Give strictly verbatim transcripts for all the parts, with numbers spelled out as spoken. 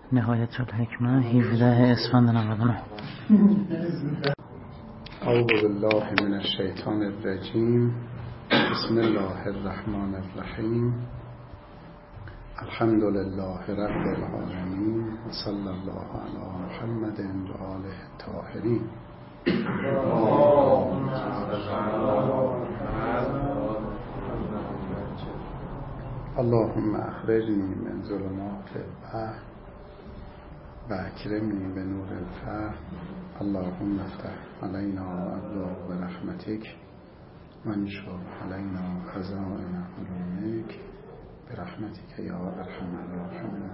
نهایت الحکمه هفده اسفند نود و نه. اعوذ بالله من الشیطان الرجیم. بسم الله الرحمن الرحیم. الحمد لله رب العالمین و صلی الله علی محمد و آله الطاهرین. اللهم اخرجنی من ظلمات الوهم و اکرمنی به نور الفهم. اللهم افتح علینا ابواب رحمتک و انشر علینا خزائن علومک برحمتک یا ارحم الراحمین.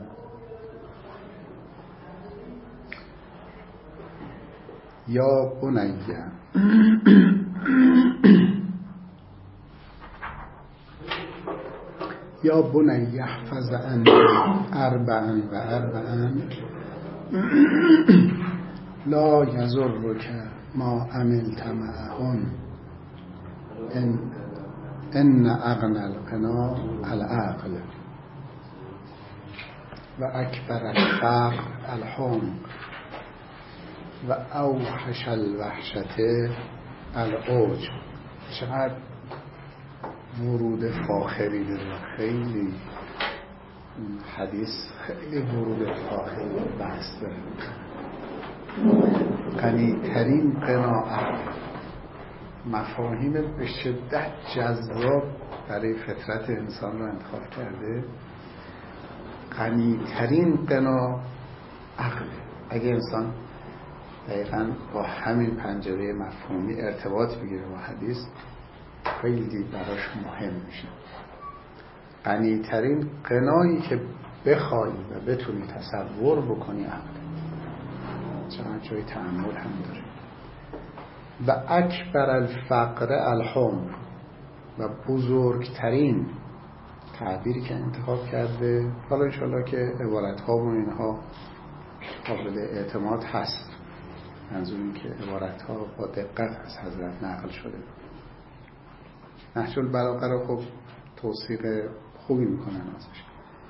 یا بنی یا بنی احفظ عنی اربعا و اربعا لا یضرک ما عملت معهن ان ان اغنى الغنا العقل و اکبر الفقر الحمق و اوحش الوحشت العجب. چقدر ورود فاخری داره، خیلی حدیث خیلی ورود فاخری بحث داره. غنی‌ترین قناعت، مفاهیم به شدت جذاب برای فطرت انسان رو انتخاب کرده. غنی‌ترین قنا عقل. اگه انسان دقیقاً با همین پنجره مفهومی ارتباط بگیره با حدیث، خیلی براش مهم میشه. غنی‌ترین قنایی که بخوای و بتونی تصور بکنی عقل. چنان جای تأمل هم داره. و اکبر الفقر الحمق، و بزرگترین تعبیری که انتخاب کرده، حالا انشاءالله که عبارت‌ها و اینها قابل اعتماد هست، منظور این که عبارت‌ها با دقت از حضرت نقل شده. نهج البلاغه رو خب توثیق خوبی میکنن ازش.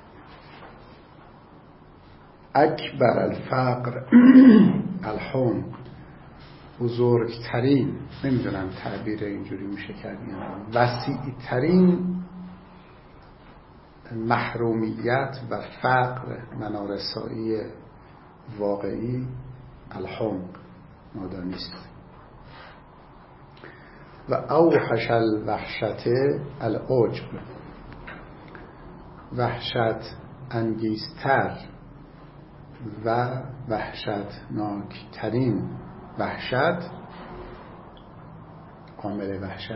اکبر الفقر الحمق، بزرگترین، نمیدونم تعبیر اینجوری میشه کرد، وسیعترین محرومیت و فقر منارسایی واقعی الحمق، نادانیست. و اوحش الوحشت العجب، وحشت انگیزتر و وحشتناکترین وحشت، عامل وحشت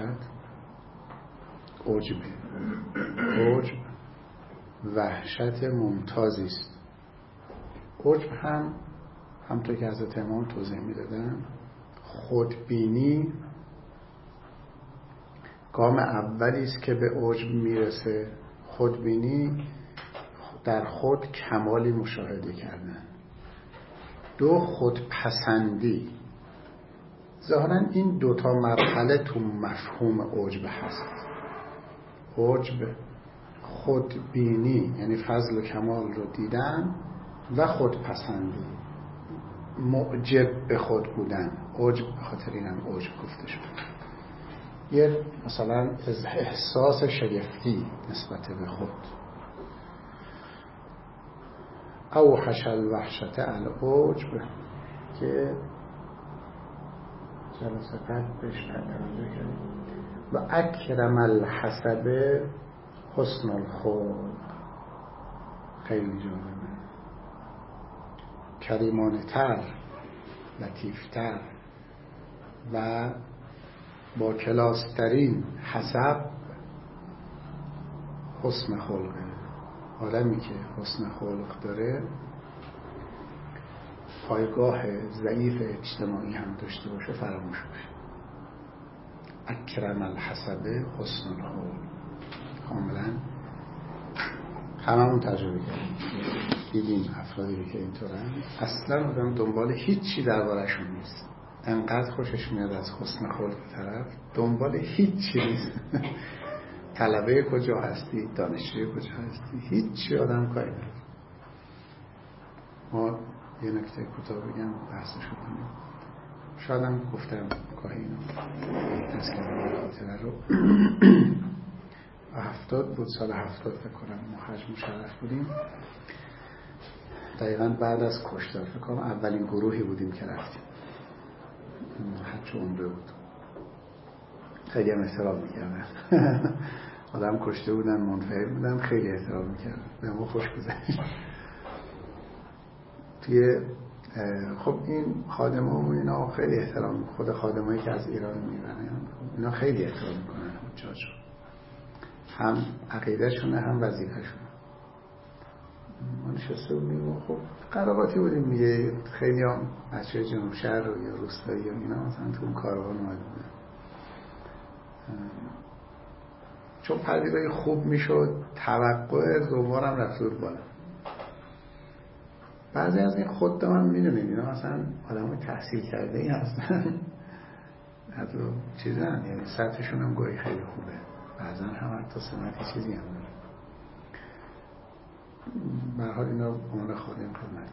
عجب. عجب وحشت ممتازی است. عجب هم همونطور که حضرت امام توضیح میدادن، خودبینی گام اولی است که به عجب میرسه. خودبینی در خود کمالی مشاهده کردن. دو، خودپسندی. ظاهرا این دوتا مرحله تو مفهوم عجب هست. عجب خودبینی یعنی فضل و کمال رو دیدن، و خودپسندی معجب به خود بودن. عجب به خاطر اینم عجب گفته شد. یه مثلا احساس شگفتی نسبت به خود. اوحش الوحشت العجب که جلسه قبل بهش توجه کردیم. و اکرم الحسب حسن الخلق، خیلی جالبه. کریمانه تر، لطیفتر و با کلاسترین حسب حسن خلقه. آدمی که حسن خلق داره، پایگاه ضعیف اجتماعی هم داشته باشه فراموش باشه. اکرم الحسب حسن الخلق، کاملا هممون تجربه کردیم، دیدیم افرادی که اینطورن. اصلا آدم دنبال هیچی درباره‌شون نیست. انقدر خوشش میاد از حسن خلق طرف، دنبال هیچی نیست. طلبه کجا هستی، دانشجوی کجا هستی، هیچی آدم کاری نداره. ما یه نکته کوتاه بگم بحثش کنیم. شاید هم گفتم گاهی اینو تذکر خاطره رو هفتاد بود، سال هفتاد فکر کنم ما حج مشرف بودیم، دقیقا بعد از کشتار فکر کنم اولین گروهی بودیم که رفتیم، حج عمره بود. خیلی هم احترام میکردن آدم کشته بودن، منفعل بودن، خیلی احترام میکردن، به ما خوش گذشت. توی خب این خادم‌ها و اینا خیلی احترام، خود خادمایی که از ایران میبرن اینا خیلی احترام میکنن حجاج، هم عقیده‌شونه هم وظیفه‌شونه. ما نشسته بودیم خب قراباتی بودیم میگه، خیلی هم بچه جنوب شهر یا روستایی و اینا مثلا تو اون کاروان اومده بودن، چون پذیرایی خوب میشد توقع زوارم رفته بود بالا. بعضی از این خودم هم میدونید اینا مثلا آدم تحصیل کرده ای هستن، حتی چیزی هم یعنی سطحشون هم گاهی خیلی خوبه، بعضا هم حتی سمتی چیزی هم داره. برحال اینا عنوان خادم خدمت.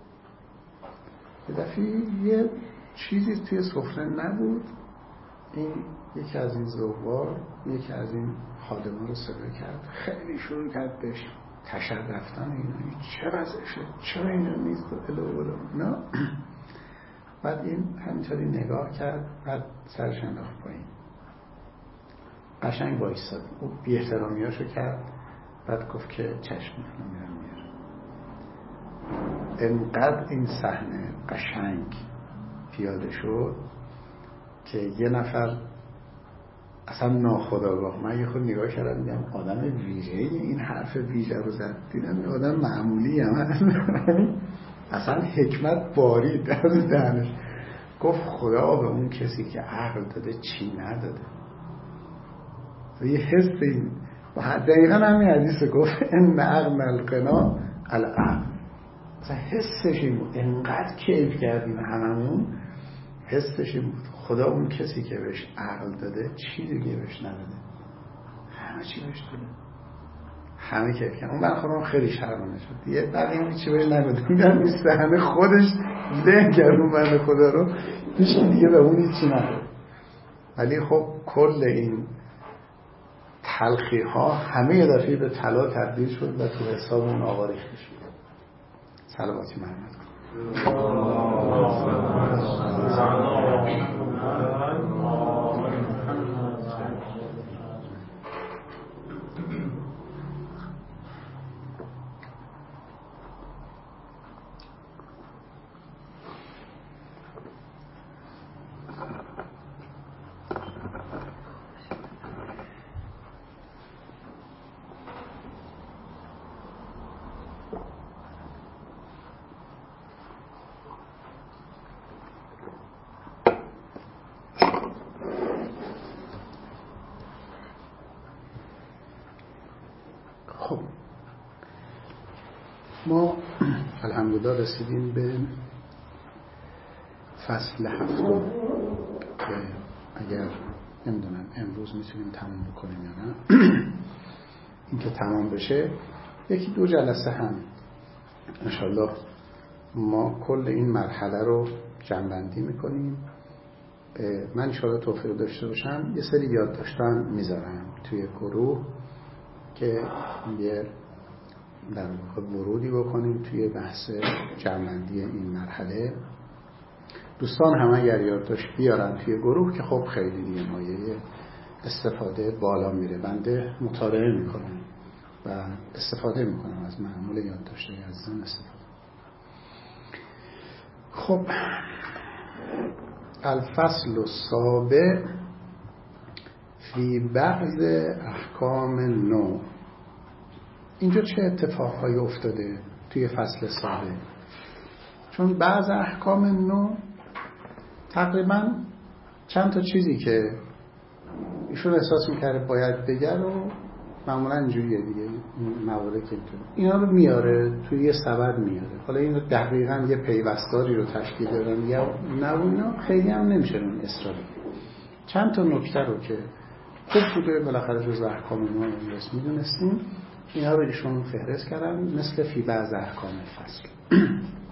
یه دفعه یه چیزی توی سفره نبود، این یکی از این زوار یکی از این خادم‌ها رو صدا کرد، خیلی شروع کرد بهش تشر رفتن اینا، چه وضعشه، چرا اینا نیست الو الو نه. بعد این همینطوری نگاه کرد، بعد سرش انداخت پایین، قشنگ وایساد، او بی احترامیاشو کرد، بعد گفت که چشم میرم میرم. انقدر این صحنه قشنگ پیاده شد که یه نفر اصلا ناخودآگاه، من یه خود نگاه کردم میگم آدم ویژه‌ای این حرف ویژه رو زد، دیدم یه آدم معمولی هم اصلا حکمت بارید از دهنش. گفت خدا به اون کسی که عقل داده چی نداده. یه حس این دقیقا همین حدیث گفت ان اغنى الغنی العقل، مثلا حسش این بود، انقدر کیف کردیم هممون، حسش این بود خدا اون کسی که بهش عقل داده چی دیگه بهش نداده، همه چی بهش داده، همه کیف کردن. اون برخورم خیلی شرمنده شد دیگه، بقیه هم چی بهش نداده، در این صحنه خودش ذهن کرد اون بنده خدا رو، هیچ دیگه به اون هیچی نداده. ولی خب کل این تلخی ها همه یه دفعه به طلا تبدیل شد و تو حساب اون آقا ریخته شد. صلواتی محمد کن. خب ما الحمدلله رسیدیم به فصل هفتم که اگر نمیدونم امروز میتونیم تمام بکنیم یا نه. این که تمام بشه یکی دو جلسه هم انشالله ما کل این مرحله رو جمع‌بندی میکنیم. من انشالله توفیق داشته باشم یه سری یادداشت‌ها میذارم توی گروه که یه در واقع ورودی بکنیم توی بحث جمع‌بندی این مرحله. دوستان هم اگر یادداشت بیارن توی گروه که خب خیلی دیگه مایه استفاده بالا میره. بنده مطالعه میکنم و استفاده میکنم از معمول یادداشت‌های عزیزان استفاده. خب الفصل السابع فی بعض احکام نو. اینجا چه اتفاقهایی افتاده توی فصل سابع؟ چون بعض احکام نو تقریبا چند تا چیزی که ایشون احساس میکرده باید بگه رو معمولا اینجوریه دیگه، این موارد که اینا رو میاره توی یه سبد میاره. حالا اینو دقیقاً یه پیوستاری رو تشکیل دادن یا نه، اینا خیلی هم نمیشه اون اصرار. چند تا نکته رو که خوب بوده بالاخره جزء احکام ما امروز میدونستیم، اینا رو ایشون فهرست کردن مثل فی بعض احکام فصل.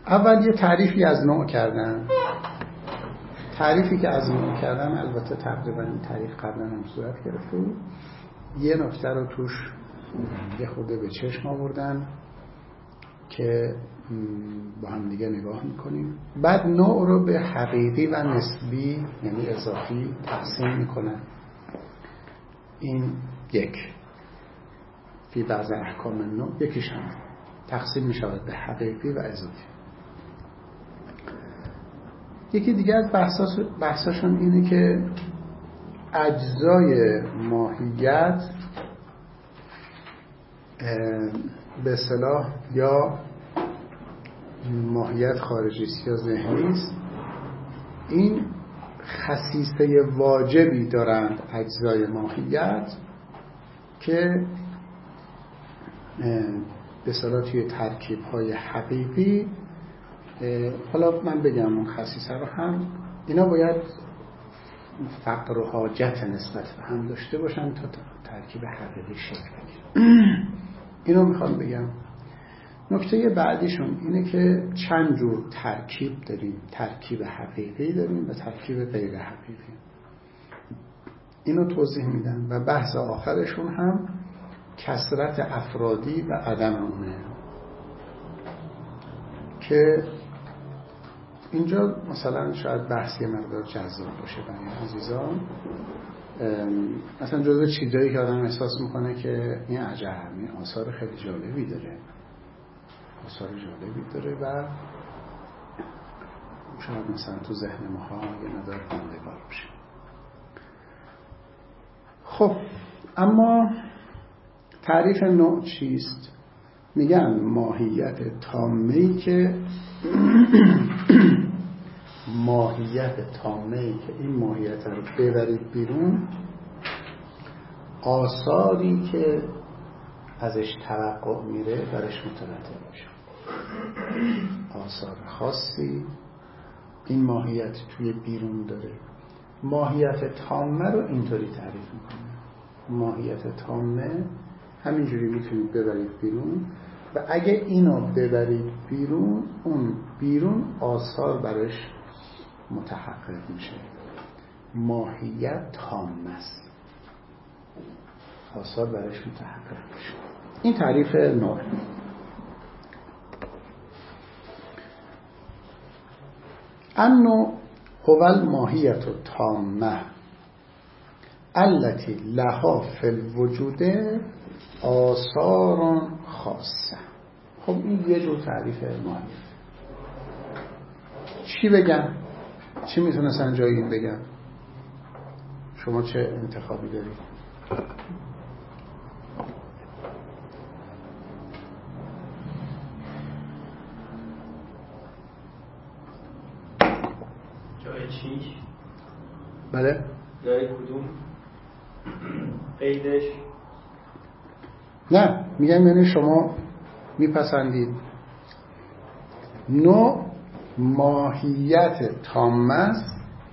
اول یه تعریفی از نوع کردم. تعریفی که از نوع کردم البته تقریبا این تعریف قبلا هم صورت گرفته بود. یه نکته رو توش یه خورده به چشم آوردن که با هم دیگه نگاه میکنیم. بعد نوع رو به حقیقی و نسبی یعنی اضافی تقسیم میکنن. این یک فی بعض احکام نوع یکیش هم تقسیم میشود به حقیقی و اضافی. یکی دیگه از بحثاش بحثاشون اینه که اجزای ماهیت به اصطلاح یا ماهیت خارجی است یا ذهنی است. این خصیصه واجبی دارند اجزای ماهیت که به اصطلاح توی ترکیب‌های حقیقی، حالا من بگم اون خصیصه رو هم، اینا باید فقر و حاجت نسبت به هم داشته باشن تا ترکیب حقیقی شکل بگیره. اینو میخوام بگم. نکته بعدیشون اینه که چند جور ترکیب داریم. ترکیب حقیقی داریم و ترکیب غیر حقیقی. اینو توضیح میدن و بحث آخرشون هم کثرت افرادی و عدم اونه که اینجا مثلا شاید بحثی مقدار جذاب باشه برای عزیزان. مثلا جزو چیزایی که آدم احساس میکنه که این عجب، این آثار خیلی جالبی داره، آثار جالبی داره و شاید مثلا تو ذهن ماها یه مقدار ماندگار باشه. خب اما تعریف نوع چیست؟ میگن ماهیت تامه‌ای که ماهیت تامه‌ای که این ماهیت رو ببرید بیرون، آثاری که ازش توقع میره برش مترتب میشه. آثار خاصی این ماهیت توی بیرون داره. ماهیت تامه رو اینطوری تعریف میکنه. ماهیت تامه همینجوری میتونید ببرید بیرون و اگه اینو ببرید بیرون، اون بیرون آثار برش متحقق میشه. ماهیت تامه است، آثار برش متحقق میشه. این تعریف نوع. النوع هو الماهیت التامه التي لها فی الوجود آثار خاصه. خب این یه جور تعریف ماهیت. چی بگم؟ چی میتونستن جایی این بگم؟ شما چه انتخابی دارید؟ جای چیش؟ بله؟ جای کدوم؟ قیدش؟ نه، میگم یعنی شما میپسندید نوع ماهیت تامه است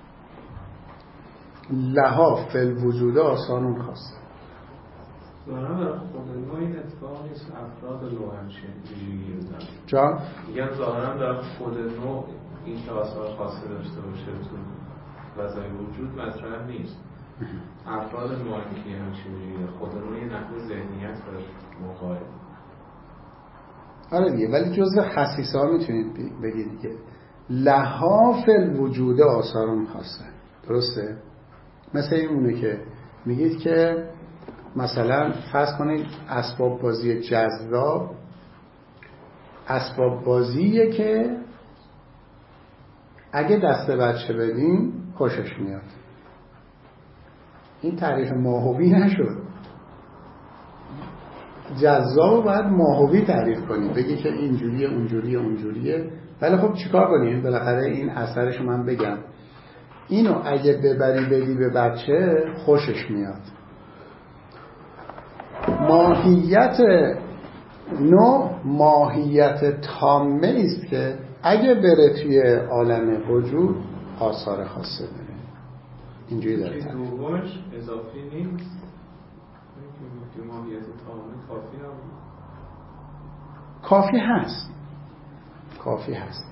لها فی الوجود آثار خاصه. ظاهرا برای خود نوع این اتفاق نیست، افراد نوع همچین ویژگی رو دارن. جان؟ میگن ظاهرا در خود نوع این که آثار خاصه داشته باشه تو وضعی وجود مطرح نیست. افراد نوع که همچین ویژگی خود نوع یه نحوه ذهنیت باش مقایب. آره دیگه، ولی جزء خصیصه ها میتونید بگید دیگه لها فی الوجود آثار خاصه. درسته؟ مثل این اونه که میگید که مثلا فرض کنید اسباب بازی جذاب اسباب بازیه که اگه دست بچه بدین خوشش میاد. این تعریف ماهوی نشد. جذاب باید ماهوی تعریف کنید، بگی که اینجوریه اونجوریه اونجوریه. ولی خب چیکار کنیم؟ بالاخره این اثرشو من بگم، اینو اگه ببری بدی به بچه خوشش میاد. ماهیت نوع ماهیت تامه است که اگه بره توی عالم وجود آثار خاصه داره. اینجوری داره. دومش اضافی نیست. ماهیت تامه کافی نبود. کافی هست. کافی هست.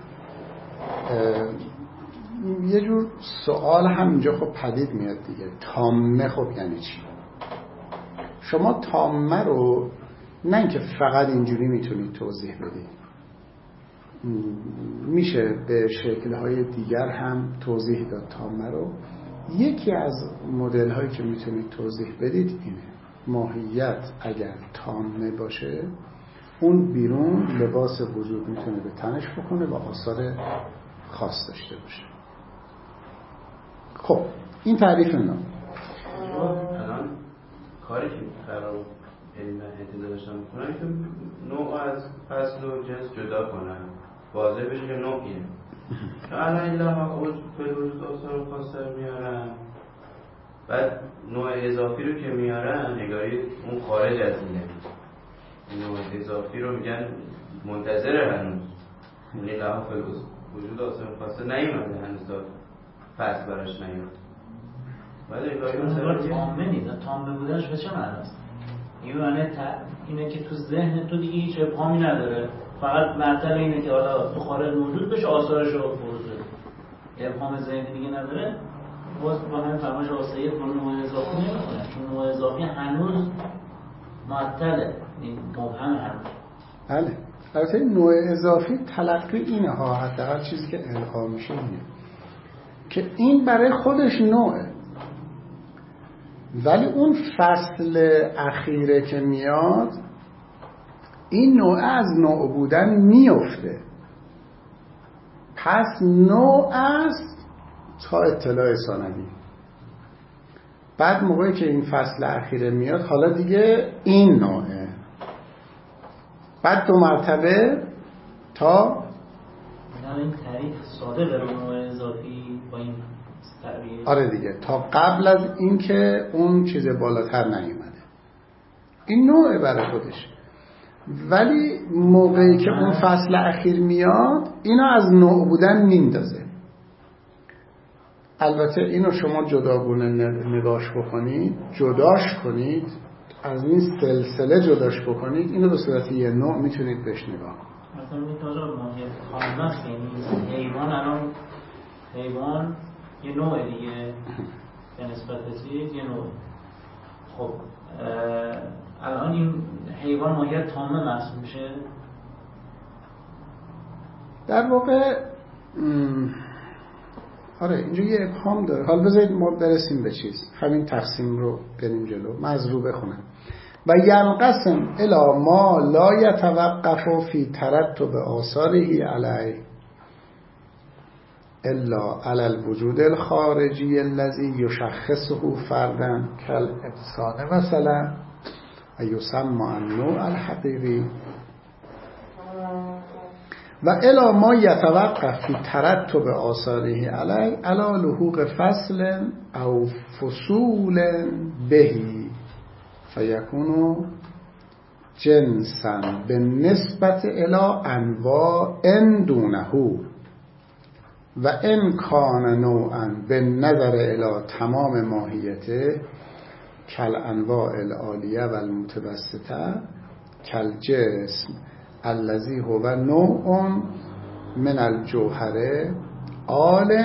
یه جور سوال هم اینجا خب پدید میاد دیگه، تامه خب یعنی چی؟ شما تامه رو نه اینکه فقط اینجوری میتونید توضیح بدید، میشه به شکل‌های دیگر هم توضیح داد تامه رو. یکی از مدل هایی که میتونید توضیح بدید اینه: ماهیت اگر تامه باشه، اون بیرون لباس وجود میتونه به تنش بکنه و آثار خاص داشته باشه. خب این تعریف نام. الان کاری که قرار علم اعتدال داشتن میکنن که نوع از فصل و جنس جدا کنن، واضح بشه که نوع اینه. الان این لحظه اوج فلوروز آثار خاصه میارن، بعد نوع اضافی رو که میارن نگاری اون خارج از اینه. نوع اضافی رو میگن منتظره هنوز، یعنی لحظه فلوروز وجود آثار خاصه نیومده هنوز، داد فصل براش نیومده. بعد نگاری مثلا تامه نیست، تامه بودنش به چه معناست؟ این معنی اینه که تو ذهن تو دیگه هیچ ابهامی نداره، فقط مطلب اینه که حالا تو خارج موجود بشه، آثارش رو بروز بده، ابهام ذهنی دیگه نداره. باز با همین فرمایش آسایی کنون نوع اضافی نمی‌کنه، چون نوع اضافی هنوز معطله، این مبهم هنوز. بله، البته نوع اضافی تلقی اینه ها، حداقل چیزی که القا میشه اینه که این برای خودش نوعه، ولی اون فصل اخیره که میاد این نوع از نوع بودن میفته. پس نوع است تا اطلاع ثانوی. بعد موقعی که این فصل اخیره میاد حالا دیگه این نوعه، بعد دو مرتبه تا این تعریف ساده داره نوع اضافی با این تعریف. آره دیگه، تا قبل از این که اون چیز بالاتر نیومده این نوعه برای خودش، ولی موقعی که اون فصل اخیر میاد اینو از نوع بودن میندازه. البته اینو شما جداگونه نگاش بکنید، جداش کنید، از این سلسله جداش بکنید، اینو به صورت یه نوع میتونید بهش نگاه کنید. مثلا این تازه ماهیت خالص، یعنی حیوان الان حیوان یه نوع دیگه به نسبت چیز یه نوع. خب الان این حیوان ماهیت تامه محسوب میشه؟ در واقع آره اینجا یه ابهام داره. حالا بذارید ما برسیم به چیز، همین تقسیم رو بریم جلو. من از رو بخونم: و ینقسم الی ما لا یتوقف فی ترتب آثاره علیه الا علی الوجود الخارجی الذی یشخصه فردا کالانسان مثلا و یسمى النوع الحقیقی، و الی ما یتوقف فی ترتب آثاره علی علی لحوق فصل او فصول بهی فیکون جنسا بالنسبت الی انواع دونه و ان کان نوعا بالنظر الی تمام ماهیته کالانواع العالیه و المتوسطه کالجسم الذی هو نوع من الجوهره آل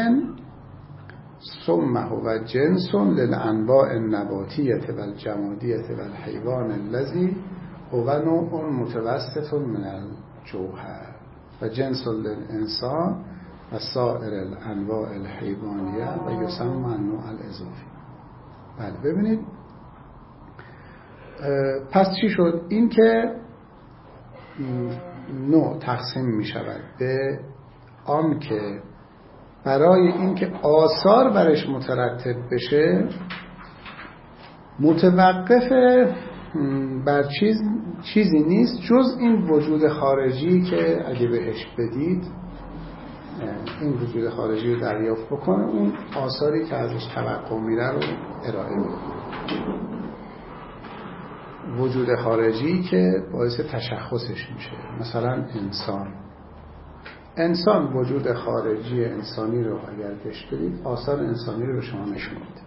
ثم هو جنس للانواع النباتیه و الجمادیه و الحیوان الذی هو نوع متوسط من الجوهر و جنس للانسان و سائر الانواع الحیوانیه و یسمى النوع الاضافی. بله ببینید پس چی شد؟ این که نوع تقسیم می شود به آن که برای این که آثار برش مترتب بشه متوقف بر چیز چیزی نیست جز این وجود خارجی که اگه بهش بدید این وجود خارجی رو دریافت بکنه، اون آثاری که ازش توقع میره رو ارائه میده. وجود خارجی که باعث تشخصش میشه، مثلا انسان انسان وجود خارجی انسانی رو اگر بهش بدید آثار انسانی رو به شما نشون میده.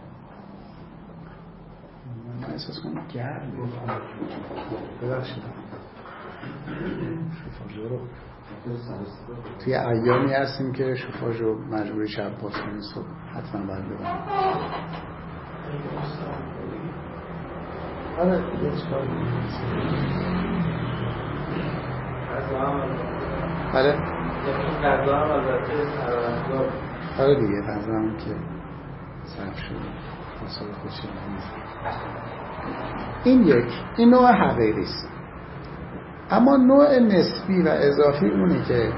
من احساس کنم گرم ببخشید شوفاژ رو توی ایامی هستیم که شوفاژ رو مجبوری شب باز کنی، صبح حتما باید ببریم. آره دیگه چکار بله آره دیگه غذا هم که صرف شده حساب خوشی این یک این نوع حقیقی است. اما نوع نسبی و اضافی اونی که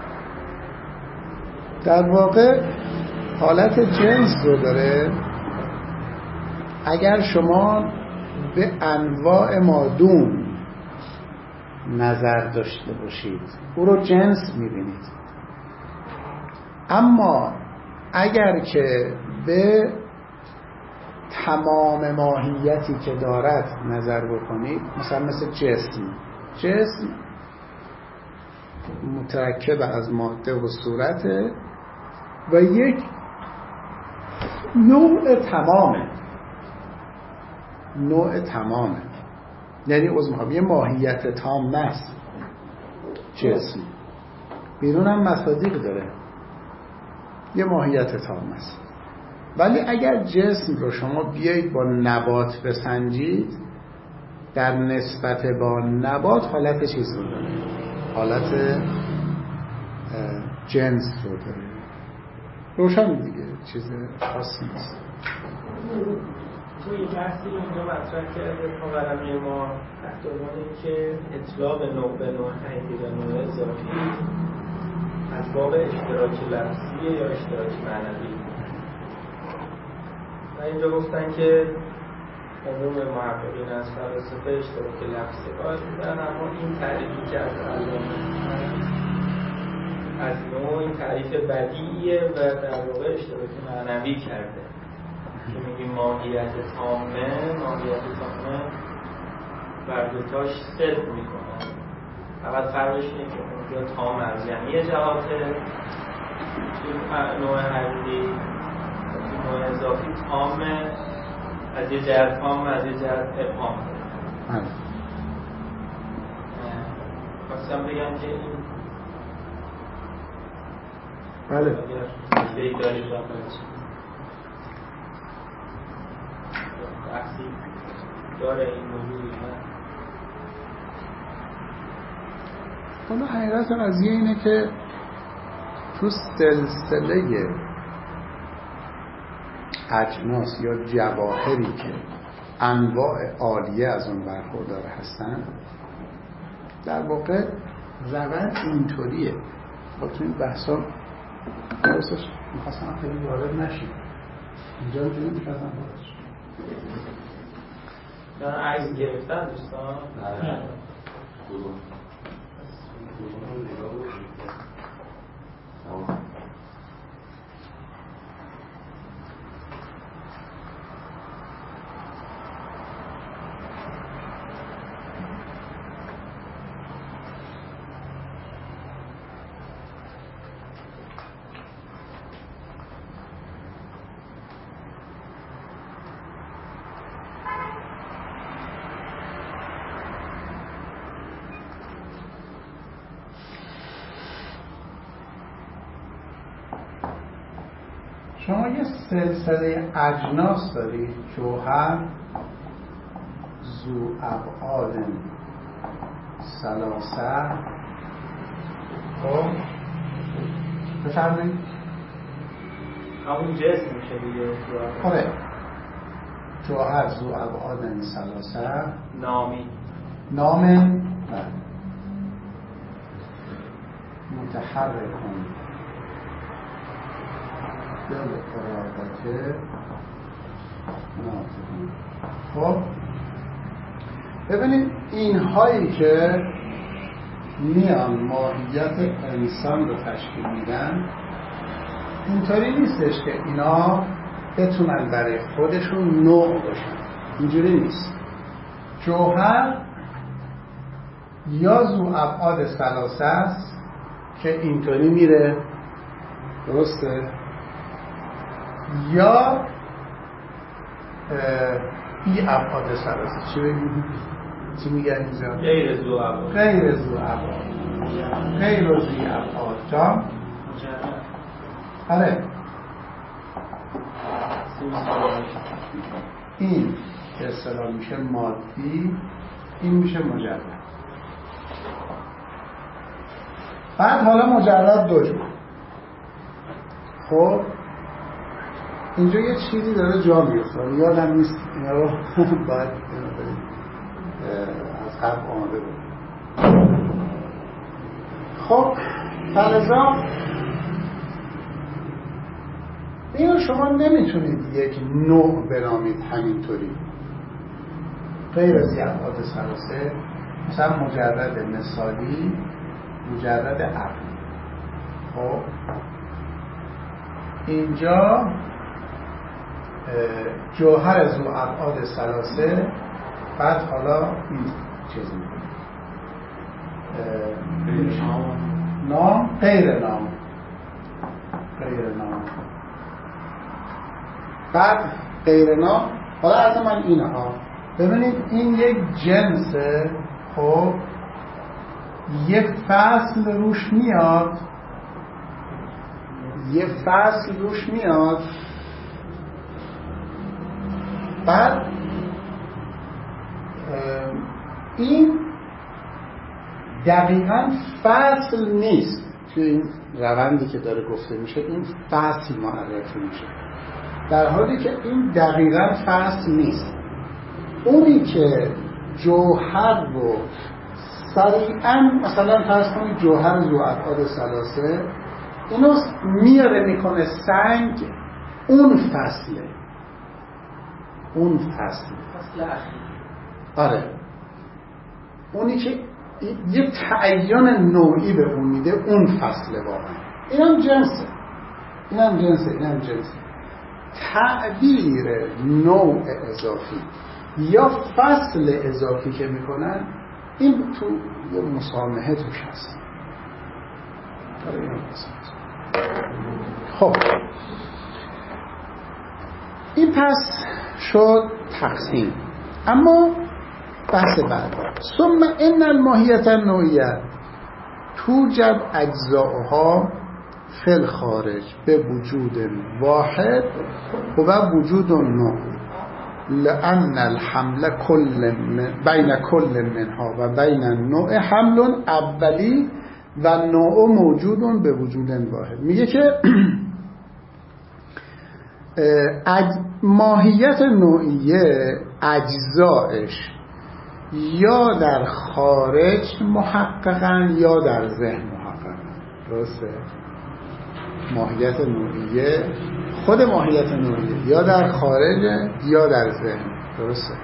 در واقع حالت جنس رو داره. اگر شما به انواع مادون نظر داشته باشید او رو جنس میبینید، اما اگر که به تمام ماهیتی که دارد نظر بکنید، مثلا مثل جسم جسم مترکب از ماده و صورته و یک نوع تمامه نوع تمامه یعنی عضو یه ماهیت تام است. جسم بیرون هم مصادیق داره، یه ماهیت تام است. ولی اگر جسم رو شما بیایید با نبات بسنجید، در نسبت با نبات حالت چیز رو داره، حالت جنس رو داره. روشن دیگه، چیز خاصی نیست. توی بحثی اینجا مطرح کرده پاورقی ما تحت عنوان که اطلاق نوع به نوع حقیقی و نوع اضافی از باب اشتراک لفظی یا اشتراک معنوی. و اینجا گفتن که عموم محققین از فلسفه اشتراک لفظی قائل بودن، اما این تعریفی که از علامه از نوع این تعریف بدیعیه و در واقع اشتراک معنوی کرده که میگیم ماهیت تامه ماهیت تامه بردوتاش صدق میکنن. فقط فرقش اینه که اونجا تام از جمعی جهاته توی نوع حقیقی، توی نوع اضافی تامه از یه جهت تام از یه جهت ابهام. خواستم بگم که این بله اگر بید دارید باید بحثی داره این موضوعی نه. حالا حقیقت قضیه اینه که تو سلسله اجناس یا جواهری که انواع عالیه از اون برخوردار هستن، در واقع روند اینطوریه. با تو این بحثا درستش میخواستم خیلی وارد نشیم، اینجا اینجوری میخواستم وارد شیم. دارن عکس گرفتن دوستان؟ نه شما یه سلسله اجناس دارید، جوهر ذو ابعاد ثلاثه. خب بفرمایید. همون جسم میشه دیگه. آره، جوهر ذو ابعاد ثلاثه نامی نام متحرکون دل ارادته ناطقون. خب ببینید این هایی که میان ماهیت انسان رو تشکیل میدن، اینطوری نیستش که اینا بتونن برای خودشون نوع باشن، اینجوری نیست. جوهر یا ذو ابعاد ثلاثه است که اینطوری میره، درسته؟ یا بی ابعاد ثلاثه. چی بگیم؟ چی میگن اینجا؟ غیر ذو ابعاد. غیر ذو ابعاد. غیر ذو ابعاد. جان؟ مجرد. آره. این که اصطلاح میشه مادی، این میشه مجرد. بعد حالا مجرد دو جور. خب اینجا یه چیزی داره جا میفته، یادم نیست اینا رو باید از قبل آماده بود. خب فلزا اینو شما نمیتونید یک نوع بنامید همینطوری غیر از ابعاد ثلاثه، مثلا مجرد مثالی، مجرد عقلی. خب اینجا جوهر ذو ابعاد ثلاثه، بعد حالا این چیز میکنه نام غیر نام غیر نام بعد غیر نام. حالا از من اینه ها ببینید این یک جنسه. خب یک فصل روش میاد، یک فصل روش میاد، بعد این دقیقاً فصل نیست. توی این روندی که داره گفته میشه این فصل معرفی میشه، در حالی که این دقیقاً فصل نیست. اونی که جوهر رو سریعاً مثلا فرض کنید جوهر ذو ابعاد ثلاثه اینو میاره میکنه سنگ، اون فصله، اون فصل فصل اخیر. آره اونی که یه تعین نوعی به اون میده، اون فصله واقعا. اینم جنسه، اینم جنسه، اینم جنسه. تعبیر نوع اضافی یا فصل اضافی که میکنن این تو یه مسامحه توش هست. خب این پس شد تقسیم. اما بحث بعد ثم ان الماهیت النوعیه توجد اجزاءها فی الخارج به وجود واحد و وجود نوع، لأن الحمل كل بین کل منها و بین النوع حمل اولی و نوع موجود به وجود واحد. میگه که ماهیت نوعیه اجزایش یا در خارج محققن یا در ذهن محققن. درسته؟ ماهیت نوعیه، خود ماهیت نوعیه یا در خارج یا در ذهن. درسته؟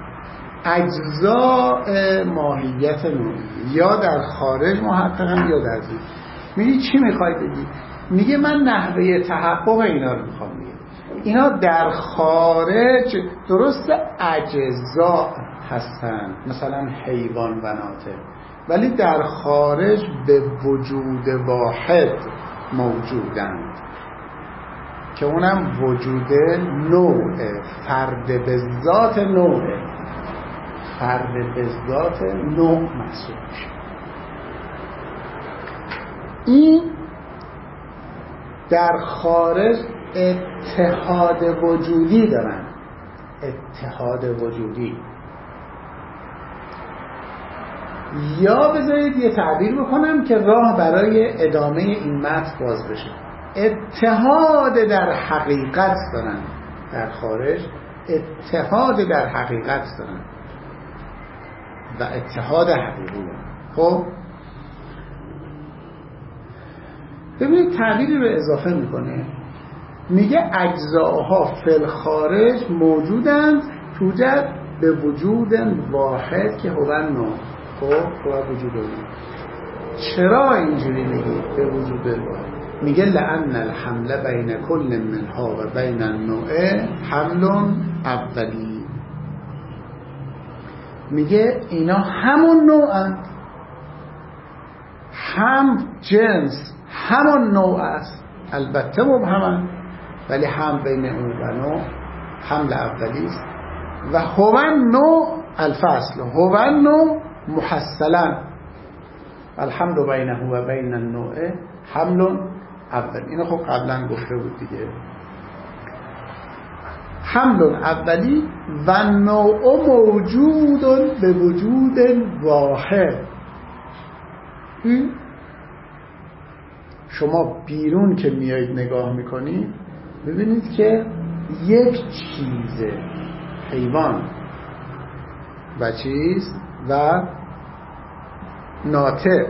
اجزاء ماهیت نوعیه یا در خارج محققن یا در ذهن. میگی چی میخوای بگی؟ میگه من نحوه تحقق اینا رو میخوام بگم. اینا در خارج درست اجزاء هستن، مثلا حیوان و ناطق، ولی در خارج به وجود واحد موجودند که اونم وجود نوع، فرد به ذات نوع، فرد به ذات نوع محسوب میشه. این در خارج اتحاد وجودی دارن، اتحاد وجودی. یا بذارید یه تعبیر بکنم که راه برای ادامه این متن باز بشه. اتحاد در حقیقت دارن، در خارج اتحاد در حقیقت دارن و اتحاد حقیقی دارن. خب ببینید تعبیری رو اضافه میکنه، میگه اجزاها فی الخارج موجودند توجد به وجود واحد که هو نوع. خب هو وجود نوع. چرا اینجوری میگه به وجود واحد؟ میگه لأن الحمل بین کل منها و بین النوع حمل اولی. میگه اینا همون نوعن، هم جنس همون نوع است، البته مبهمن، ولی هم بین اون و نوع حمل اولی است و هو نوع الفصل هو النوع محصلا الحمل بینه و بین النوع حمل اول. اینو خب قبلا گفته بود دیگه. حمل اولی و نوع موجود به وجود واحد. شما بیرون که میایید نگاه میکنید ببینید که یک چیز حیوان و چیز و ناطق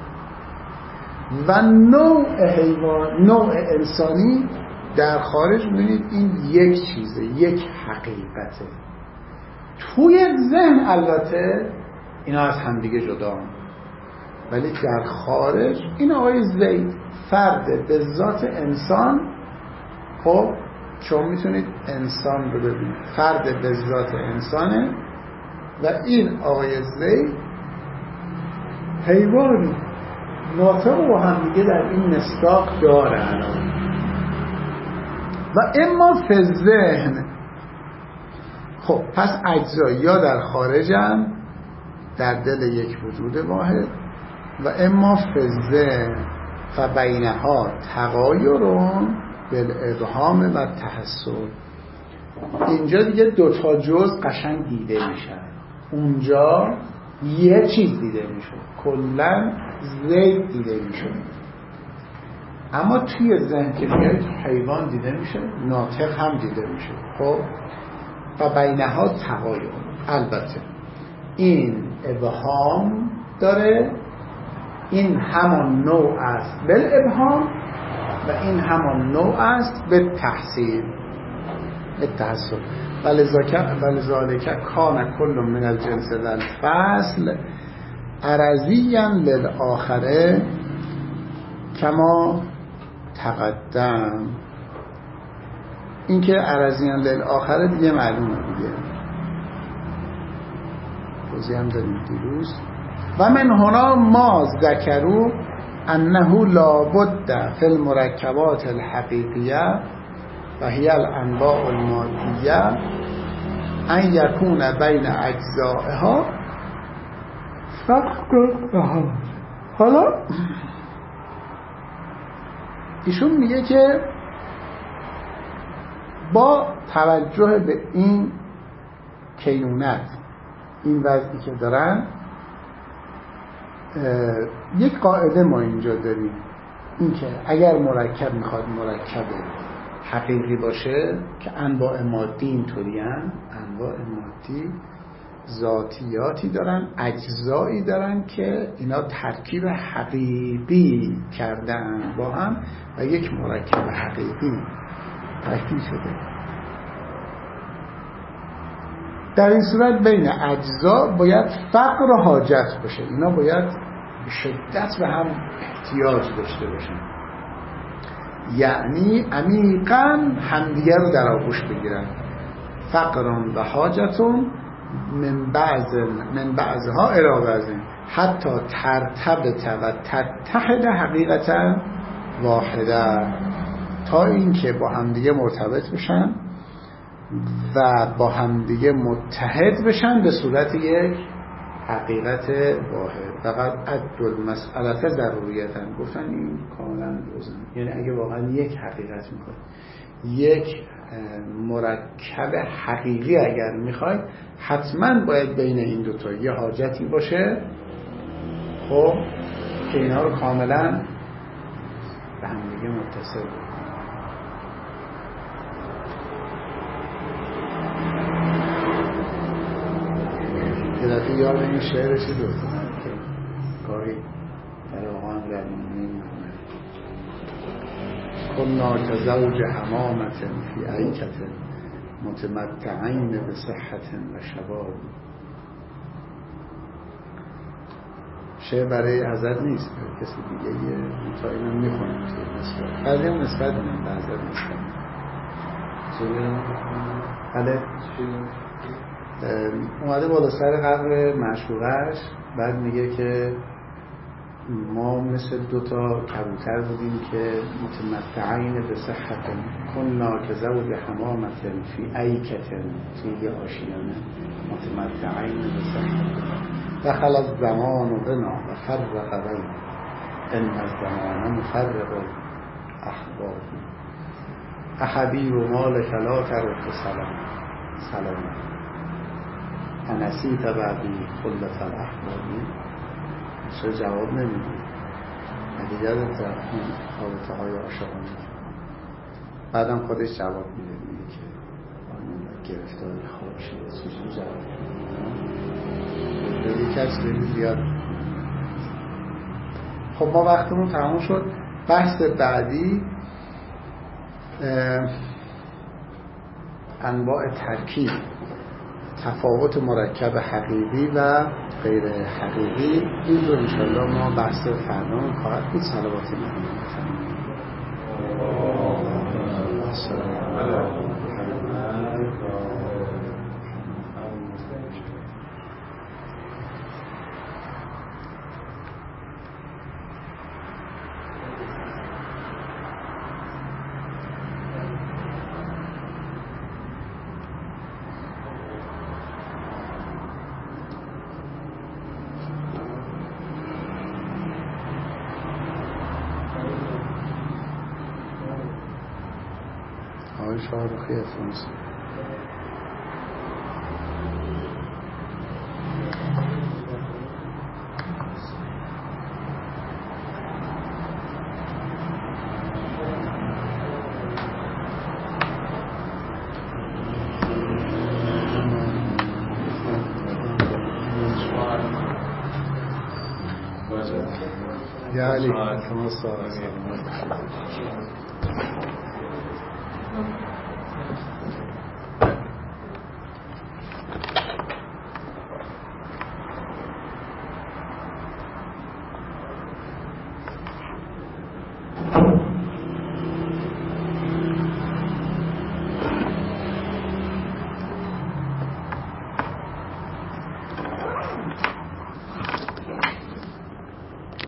و نوع حیوان نوع انسانی در خارج می‌بینید این یک چیزه، یک حقیقته. توی ذهن البته اینا از همدیگه جدا هم. ولی در خارج این آقای زید فرد به ذات انسان. خب شما میتونید انسان رو ببینید فرد به ذات انسانه و این آقای زید حیوانی ناطق و همدیگه در این مصداق داره الان. و اما فی ذهن. خب پس اجزا یا در خارجن در دل یک وجود واحد و اما فی ذهن فبینها تغایرون بالابهام و تحسن. اینجا دیگه دوتا جز قشنگ دیده میشن، اونجا یه چیز دیده میشه، کلن زید دیده میشه. اما توی ذهن که میاد حیوان دیده میشه، ناطق هم دیده میشه. خب و بینها تغایر. البته این ابهام داره، این همان نوع است بالابهام و این همان نوع است به تحصیل به تحصیل. ولذالک کان کل من الجنس والفصل عرضیا للآخره کما تقدم. این که عرضیا للآخره دیگه معلومه دیگه، توضیح هم داریم دیروز. و من هنا ما ذکروا انه لابد فی المرکبات الحقیقیه و هی الانواع المادیه ان یکون بین اجزائها فرق. حالا ایشون میگه که با توجه به این کیونت، این وضعی که دارن، یک قاعده ما اینجا داریم، این که اگر مرکب میخواد مرکب حقیقی باشه که انواع مادی اینطوری هن، انواع مادی ذاتیاتی دارن، اجزایی دارن که اینا ترکیب حقیقی کردن با هم و یک مرکب حقیقی تشکیل شده. در این صورت بین اجزا باید فقر و حاجت باشه، اینا باید به شدت به هم احتیاج داشته باشن، یعنی عمیقاً همدیگر رو در آغوش بگیرن. فقران و حاجتون من بعض من بعضها الی بعض حتی ترتبط و تتحد حقیقتا واحده، تا اینکه با همدیگه مرتبط بشن و با همدیگه متحد بشن به صورت یک حقیقت واحد. فقط عد المسئله ضروریتاً گفتن این کاملا لازم، یعنی اگه واقعا یک حقیقت میخواد، یک مرکب حقیقی اگر میخواید، حتما باید بین این دوتا یه حاجتی باشه، خب که اینا رو کاملا به هم دیگه متصل بود. یه دفعه یاد این شعر چی دوستم که کاری در آقان در معنی میکنه: کنا که زوج حمامت فی عیکت متمتعین به صحت و شباب. شعر برای حضرت نیست، برای کسی دیگه یه تا اینو میخونم نسبت بعضی هم نسبت میدن به حضرت نسبت بله اومده بالا سر قبر معشوقش، بعد میگه که ما مثل دوتا کبوتر بودیم که متمتعین به صحت کننا که زوج حمامت فی ایکت توی یه آشیانه متمتعین به صحت دخل از زمان و بنا و فرق بین ان از زمان مفرق احباب احبی و مالک لا ترد سلام سلام انسیت بعدی خلت الاحبابی چه جواب نمیدی اگه یادت اون رابطه های عاشقانه بعدم خودش جواب میده میگه که آنون گرفتاری خواب شده چجوری جواب میده به کسی بگی زیاد. خب ما وقتمون تموم شد. بحث بعدی انواع ترکیب، تفاوت مرکب حقیقی و غیر حقیقی. این رو انشاءالله ما بحث فردا خواهد بود. صلوات شارخی افرانسی یا علی